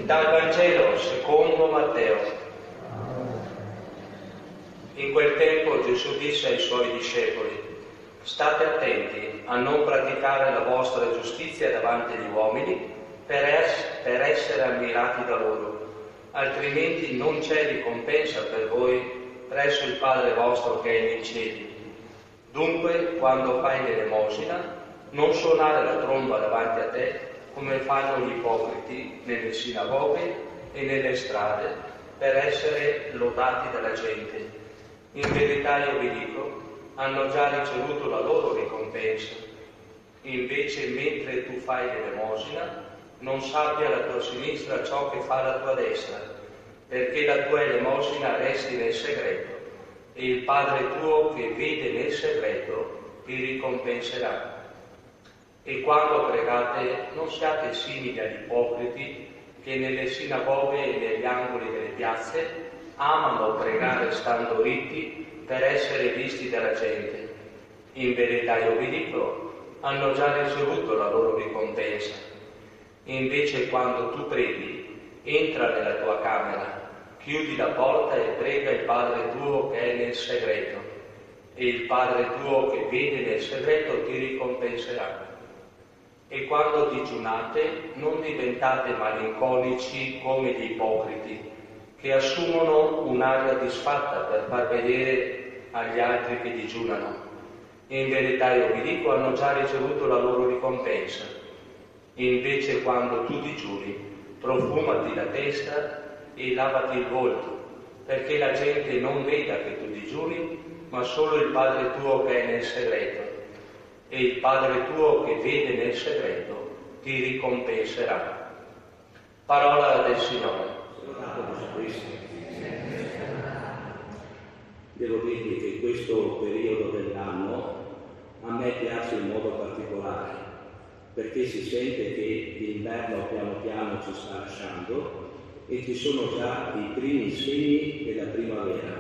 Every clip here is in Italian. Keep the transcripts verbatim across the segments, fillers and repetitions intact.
Dal Vangelo secondo Matteo. In quel tempo Gesù disse ai suoi discepoli: state attenti a non praticare la vostra giustizia davanti agli uomini per, es- per essere ammirati da loro, altrimenti non c'è ricompensa per voi presso il Padre vostro che è nei cieli. Dunque, quando fai l'elemosina, non suonare la tromba davanti a te come fanno gli ipocriti nelle sinagoghe e nelle strade per essere lodati dalla gente. In verità io vi dico, hanno già ricevuto la loro ricompensa. Invece, mentre tu fai l'elemosina, non sappia la tua sinistra ciò che fa la tua destra, perché la tua elemosina resti nel segreto, e il Padre tuo che vede nel segreto ti ricompenserà. E quando pregate non siate simili agli ipocriti che nelle sinagoghe e negli angoli delle piazze amano pregare stando ritti per essere visti dalla gente. In verità io vi dico, hanno già ricevuto la loro ricompensa. Invece quando tu preghi, entra nella tua camera, chiudi la porta e prega il Padre tuo che è nel segreto, e il Padre tuo che vede nel segreto ti ricompenserà. E quando digiunate non diventate malinconici come gli ipocriti, che assumono un'aria disfatta per far vedere agli altri che digiunano. In verità io vi dico, hanno già ricevuto la loro ricompensa. Invece quando tu digiuni, profumati la testa e lavati il volto, perché la gente non veda che tu digiuni, ma solo il Padre tuo che è nel segreto. E il Padre tuo che vede nel segreto ti ricompenserà. Parola del Signore. Devo dirvi che questo periodo dell'anno a me piace in modo particolare, perché si sente che l'inverno piano piano ci sta lasciando e ci sono già i primi segni della primavera.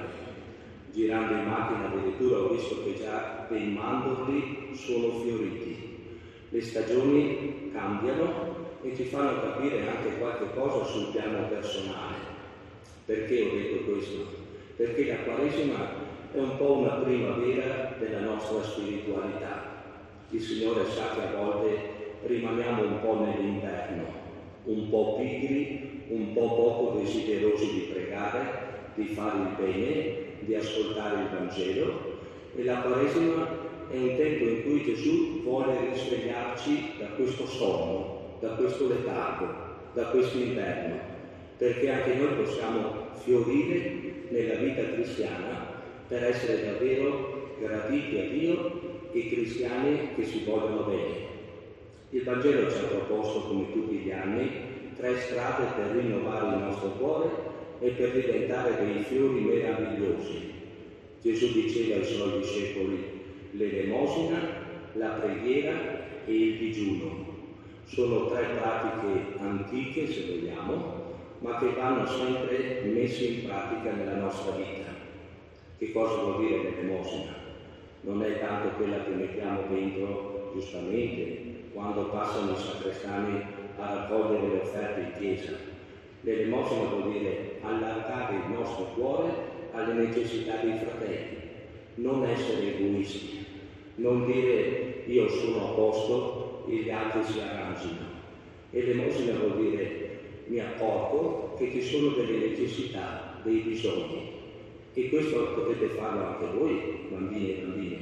Girando in macchina addirittura ho visto che già dei mandorli sono fioriti. Le stagioni cambiano e ci fanno capire anche qualche cosa sul piano personale. Perché ho detto questo? Perché la Quaresima è un po' una primavera della nostra spiritualità. Il Signore sa che a volte rimaniamo un po' nell'inverno, un po' pigri, un po' poco desiderosi di pregare, di fare il bene, di ascoltare il Vangelo, e la Quaresima è un tempo in cui Gesù vuole risvegliarci da questo sonno, da questo letargo, da questo inverno, perché anche noi possiamo fiorire nella vita cristiana per essere davvero graditi a Dio e cristiani che si vogliono bene. Il Vangelo ci ha proposto, come tutti gli anni, tre strade per rinnovare il nostro cuore e per diventare dei fiori meravigliosi. Gesù diceva ai suoi discepoli: l'elemosina, la preghiera e il digiuno. Sono tre pratiche antiche, se vogliamo, ma che vanno sempre messe in pratica nella nostra vita. Che cosa vuol dire l'elemosina? Non è tanto quella che mettiamo dentro, giustamente, quando passano i sacrestani a raccogliere le offerte in chiesa. L'elemosina vuol dire allargare il nostro cuore alle necessità dei fratelli, non essere egoisti, non dire io sono a posto e gli altri si arrangino. Elemosina vuol dire mi accorgo che ci sono delle necessità, dei bisogni, e questo potete farlo anche voi, bambini e bambine,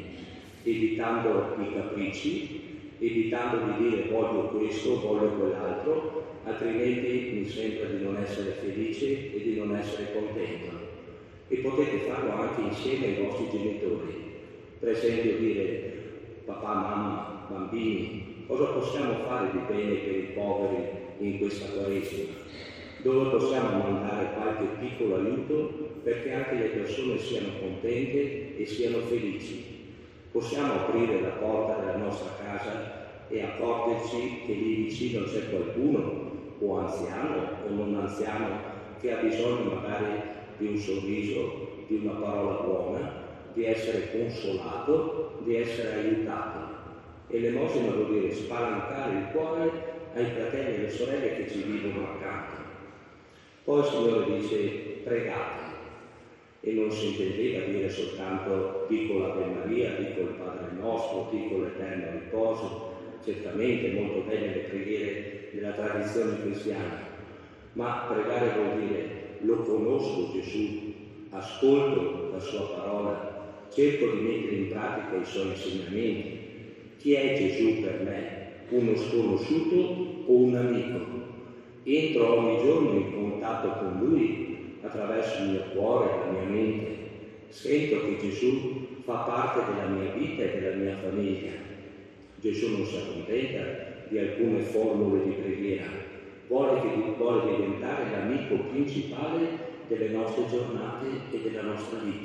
evitando i capricci, evitando di dire voglio questo, voglio quell'altro, altrimenti mi sembra di non essere felice e di non essere contento. E potete farlo anche insieme ai vostri genitori. Per esempio dire papà, mamma, bambini, cosa possiamo fare di bene per i poveri in questa Quaresima? Dove possiamo mandare qualche piccolo aiuto perché anche le persone siano contente e siano felici? Possiamo aprire la porta della nostra casa e accorgerci che lì vicino c'è qualcuno, o anziano o non anziano, che ha bisogno magari di un sorriso, di una parola buona, di essere consolato, di essere aiutato. E l'elemosina vuol dire spalancare il cuore ai fratelli e alle sorelle che ci vivono accanto. Poi il Signore dice pregate, e non si intendeva dire soltanto dico l'Ave Maria, dico il Padre Nostro, dico l'Eterno Riposo, certamente molto belle le preghiere della tradizione cristiana, ma pregare vuol dire lo conosco Gesù, ascolto la sua parola, cerco di mettere in pratica i suoi insegnamenti. Chi è Gesù per me? Uno sconosciuto o un amico? Entro ogni giorno in contatto con Lui attraverso il mio cuore, la mia mente. Sento che Gesù fa parte della mia vita e della mia famiglia. Gesù non si accontenta di alcune formule di preghiera, vuole, che, vuole diventare l'amico principale delle nostre giornate e della nostra vita.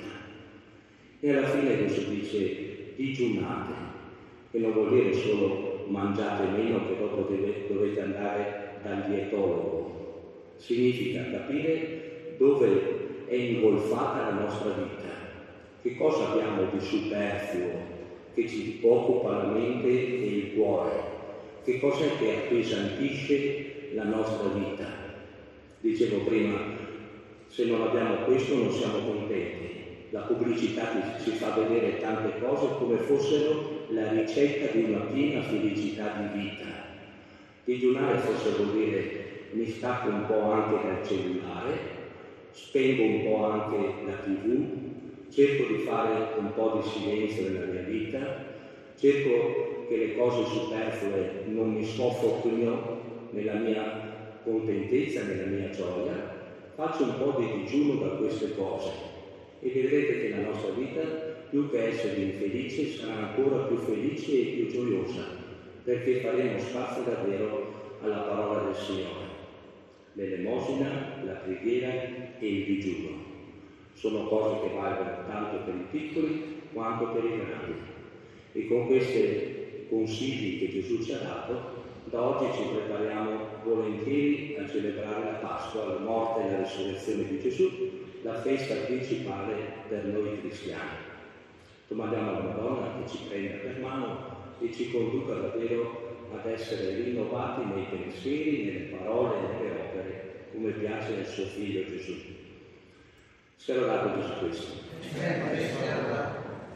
E alla fine Gesù dice digiunate, che non vuol dire solo mangiate meno che dopo deve, dovete andare dal dietologo. Significa capire dove è ingolfata la nostra vita, che cosa abbiamo di superfluo che ci occupa la mente e il cuore, che cos'è che appesantisce la nostra vita. Dicevo prima, se non abbiamo questo non siamo contenti. La pubblicità ci fa vedere tante cose come fossero la ricetta di una piena felicità di vita. Digiunare forse vuol dire mi stacco un po' anche dal cellulare, spengo un po' anche la tivù, cerco di fare un po' di silenzio nella mia vita, cerco che le cose superflue non mi soffochino nella mia contentezza, nella mia gioia, faccio un po' di digiuno da queste cose e vedrete che la nostra vita, più che essere infelice, sarà ancora più felice e più gioiosa, perché faremo spazio davvero alla parola del Signore. L'elemosina, la preghiera e il digiuno sono cose che valgono tanto per i piccoli quanto per i grandi. E con questi consigli che Gesù ci ha dato, da oggi ci prepariamo volentieri a celebrare la Pasqua, la morte e la risurrezione di Gesù, la festa principale per noi cristiani. Domandiamo alla Madonna che ci prenda per mano e ci conduca davvero ad essere rinnovati nei pensieri, nelle parole e nelle opere, come piace al suo Figlio Gesù. Sia lodato Gesù Cristo.